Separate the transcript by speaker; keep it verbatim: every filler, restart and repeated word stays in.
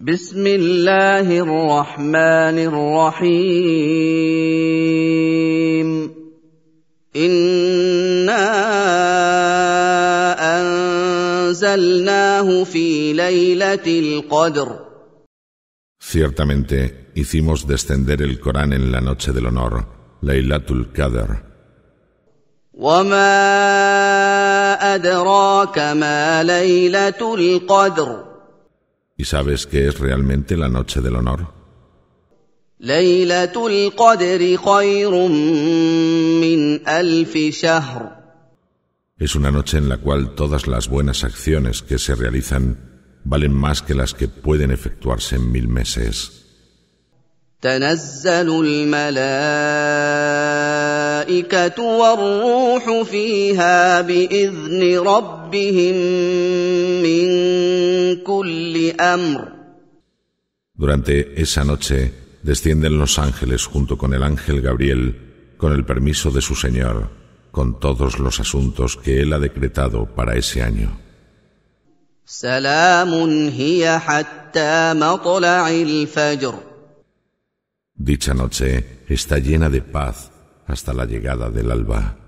Speaker 1: بسم الله الرحمن الرحيم إنا أنزلناه في ليلة القدر.
Speaker 2: Ciertamente hicimos descender el Corán en la noche del honor, Laylatul Qadr.
Speaker 1: وما أدراك ما ليلة القدر.
Speaker 2: ¿Y sabes qué es realmente la noche del honor?
Speaker 1: ليلة القدر خير من ألف شهر.
Speaker 2: Es una noche en la cual todas las buenas acciones que se realizan valen más que las que pueden efectuarse en mil meses.
Speaker 1: تنزل الملائكة والروح فيها بإذن ربهم من كل أمر.
Speaker 2: Durante esa noche descienden los ángeles junto con el ángel Gabriel con el permiso de su Señor, con todos los asuntos que Él ha decretado para ese año.
Speaker 1: سلام هي حتى مطلع الفجر.
Speaker 2: Dicha noche está llena de paz hasta la llegada del alba.